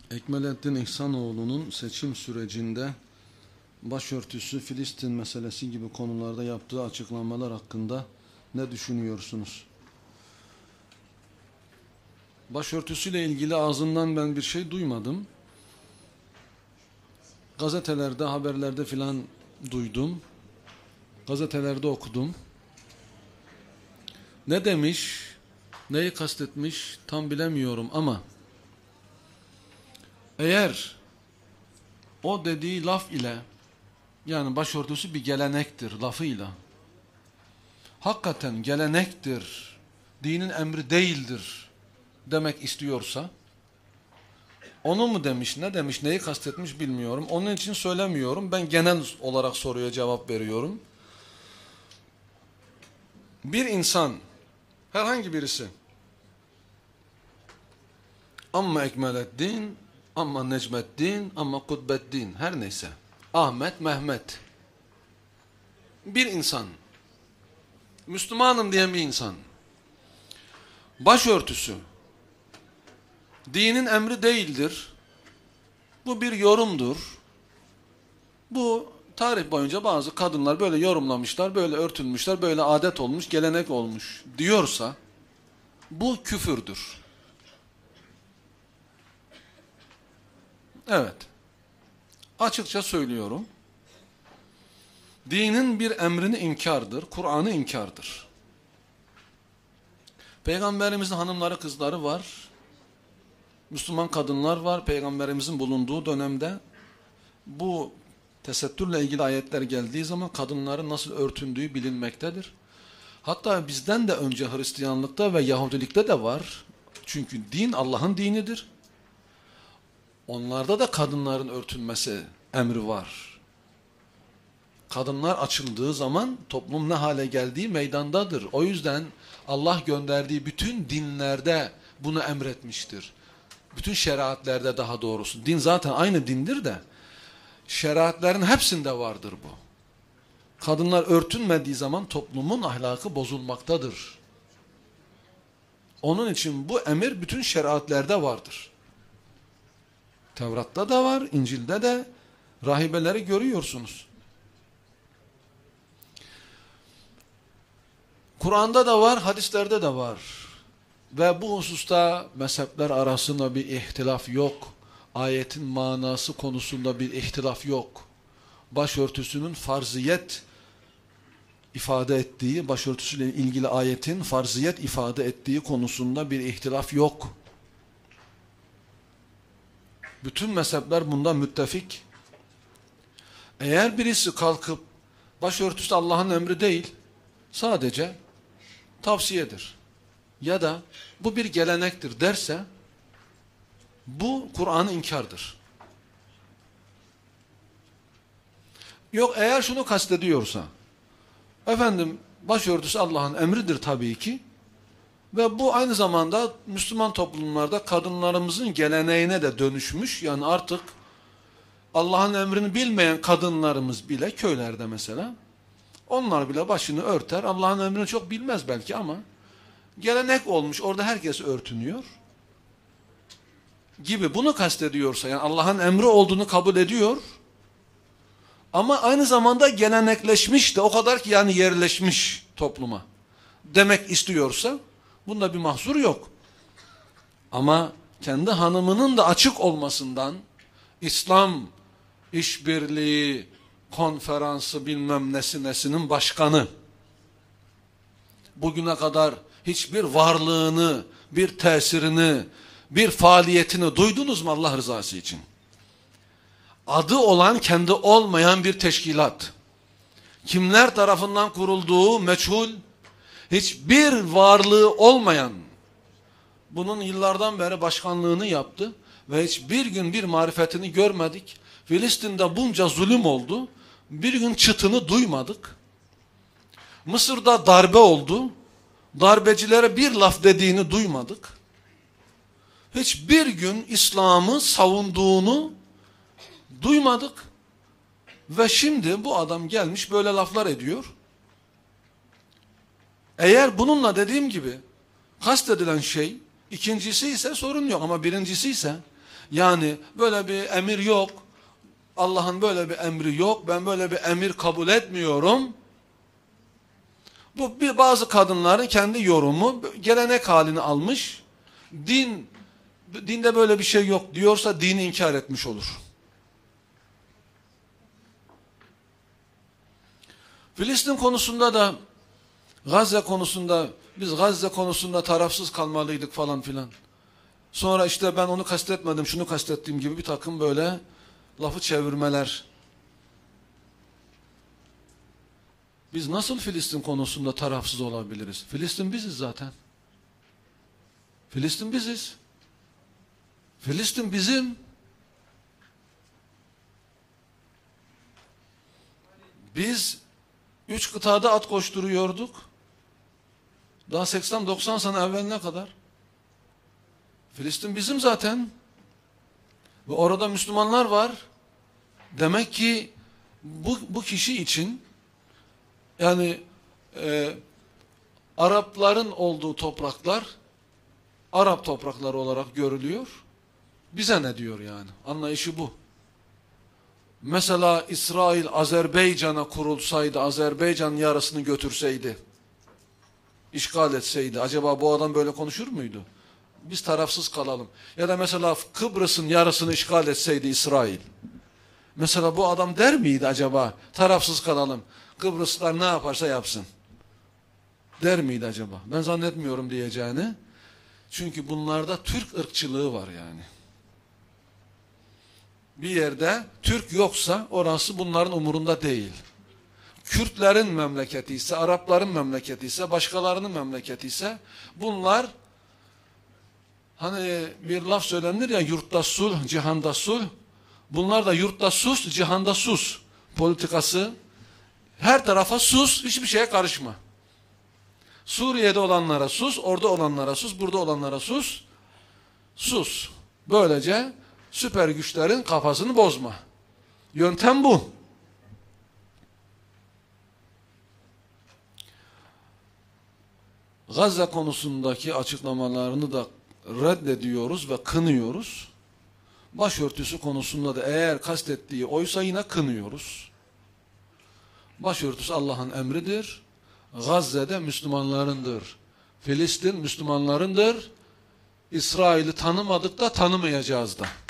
Ekmelettin İhsanoğlu'nun seçim sürecinde başörtüsü, Filistin meselesi gibi konularda yaptığı açıklamalar hakkında ne düşünüyorsunuz? Başörtüsüyle ilgili ağzından ben bir şey duymadım. Gazetelerde, haberlerde filan duydum. Gazetelerde okudum. Ne demiş, neyi kastetmiş tam bilemiyorum ama eğer o dediği laf ile, yani başörtüsü bir gelenektir lafıyla, hakikaten gelenektir, dinin emri değildir demek istiyorsa, onu mu demiş, ne demiş, neyi kastetmiş bilmiyorum. Onun için söylemiyorum. Ben genel olarak soruya cevap veriyorum. Bir insan, herhangi birisi, amma Ekmeleddin, amma Necmeddin, amma Kutbeddin, her neyse, Ahmet, Mehmet, bir insan, Müslümanım diyen bir insan, başörtüsü dinin emri değildir, bu bir yorumdur, bu tarih boyunca bazı kadınlar böyle yorumlamışlar, böyle örtünmüşler, böyle adet olmuş, gelenek olmuş diyorsa, bu küfürdür. Evet, açıkça söylüyorum, dinin bir emrini inkardır, Kur'an'ı inkardır. Peygamberimizin hanımları, kızları var, Müslüman kadınlar var, Peygamberimizin bulunduğu dönemde bu tesettürle ilgili ayetler geldiği zaman kadınların nasıl örtündüğü bilinmektedir. Hatta bizden de önce Hristiyanlıkta ve Yahudilikte de var. Çünkü din Allah'ın dinidir. Onlarda da kadınların örtünmesi emri var. Kadınlar açıldığı zaman toplum ne hale geldiği meydandadır. O yüzden Allah gönderdiği bütün dinlerde bunu emretmiştir. Bütün şeriatlerde daha doğrusu. Din zaten aynı dindir de şeriatlerin hepsinde vardır bu. Kadınlar örtünmediği zaman toplumun ahlakı bozulmaktadır. Onun için bu emir bütün şeriatlerde vardır. Tevrat'ta da var, İncil'de de rahibeleri görüyorsunuz. Kur'an'da da var, hadislerde de var. Ve bu hususta mezhepler arasında bir ihtilaf yok. Ayetin manası konusunda bir ihtilaf yok. Başörtüsünün farziyet ifade ettiği, başörtüsüyle ilgili ayetin farziyet ifade ettiği konusunda bir ihtilaf yok. Bütün mezhepler bunda müttefik. Eğer birisi kalkıp başörtüsü Allah'ın emri değil, sadece tavsiyedir ya da bu bir gelenektir derse, bu Kur'an'ı inkardır. Yok, eğer şunu kastediyorsa, efendim başörtüsü Allah'ın emridir tabii ki ve bu aynı zamanda Müslüman toplumlarda kadınlarımızın geleneğine de dönüşmüş. Yani artık Allah'ın emrini bilmeyen kadınlarımız bile köylerde mesela, onlar bile başını örter. Allah'ın emrini çok bilmez belki ama gelenek olmuş, orada herkes örtünüyor gibi, bunu kastediyorsa, yani Allah'ın emri olduğunu kabul ediyor ama aynı zamanda gelenekleşmiş de o kadar ki, yani yerleşmiş topluma demek istiyorsa, bunda bir mahsur yok. Ama kendi hanımının da açık olmasından, İslam İşbirliği Konferansı bilmem nesinin başkanı, bugüne kadar hiçbir varlığını, bir tesirini, bir faaliyetini duydunuz mu Allah rızası için? Adı olan, kendi olmayan bir teşkilat. Kimler tarafından kurulduğu meçhul, hiçbir varlığı olmayan, bunun yıllardan beri başkanlığını yaptı ve hiçbir gün bir marifetini görmedik. Filistin'de bunca zulüm oldu, bir gün çıtını duymadık. Mısır'da darbe oldu, darbecilere bir laf dediğini duymadık. Hiçbir gün İslam'ı savunduğunu duymadık. Ve şimdi bu adam gelmiş böyle laflar ediyor. Eğer bununla dediğim gibi kastedilen şey, ikincisi ise sorun yok ama birincisi ise Yani böyle bir emir yok. Allah'ın böyle bir emri yok. Ben böyle bir emir kabul etmiyorum. Bu bazı kadınların kendi yorumu, gelenek halini almış. Dinde böyle bir şey yok diyorsa dini inkar etmiş olur. Filistin konusunda da, Gazze konusunda, biz Gazze konusunda tarafsız kalmalıydık falan filan. Sonra işte ben onu kastetmedim, şunu kastettiğim gibi bir takım böyle lafı çevirmeler. Biz nasıl Filistin konusunda tarafsız olabiliriz? Filistin biziz zaten. Filistin biziz. Filistin bizim. Biz 3 kıtada at koşturuyorduk. Daha 80-90 sene evveline kadar. Filistin bizim zaten. Ve orada Müslümanlar var. Demek ki bu kişi için yani Arapların olduğu topraklar Arap toprakları olarak görülüyor. Bize ne diyor yani? Anlayışı bu. Mesela İsrail Azerbaycan'a kurulsaydı, Azerbaycan yarısını götürseydi, işgal etseydi, acaba bu adam böyle konuşur muydu? Biz tarafsız kalalım. Ya da mesela Kıbrıs'ın yarısını işgal etseydi İsrail. Mesela bu adam der miydi acaba? Tarafsız kalalım. Kıbrıslılar ne yaparsa yapsın. Der miydi acaba? Ben zannetmiyorum diyeceğini. Çünkü bunlarda Türk ırkçılığı var yani. Bir yerde Türk yoksa orası bunların umurunda değil. Kürtlerin memleketi ise, Arapların memleketi ise, başkalarının memleketi ise bunlar, hani bir laf söylenir ya, yurtta sulh, cihanda sulh. Bunlar da yurtta sus, cihanda sus politikası. Her tarafa sus, hiçbir şeye karışma. Suriye'de olanlara sus, orada olanlara sus, burada olanlara sus. Sus. Böylece süper güçlerin kafasını bozma. Yöntem bu. Gazze konusundaki açıklamalarını da reddediyoruz ve kınıyoruz. Başörtüsü konusunda da eğer kastettiği oysa yine kınıyoruz. Başörtüsü Allah'ın emridir. Gazze'de Müslümanlarındır. Filistin Müslümanlarındır. İsrail'i tanımadık da tanımayacağız da.